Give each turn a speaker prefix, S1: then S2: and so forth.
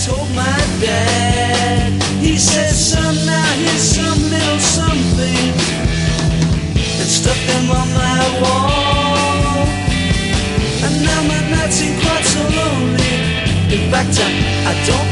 S1: told my dad. He said, son, now here's some little something, and stuck them on my wall. And now my nights ain't quite so lonely. In fact, I don't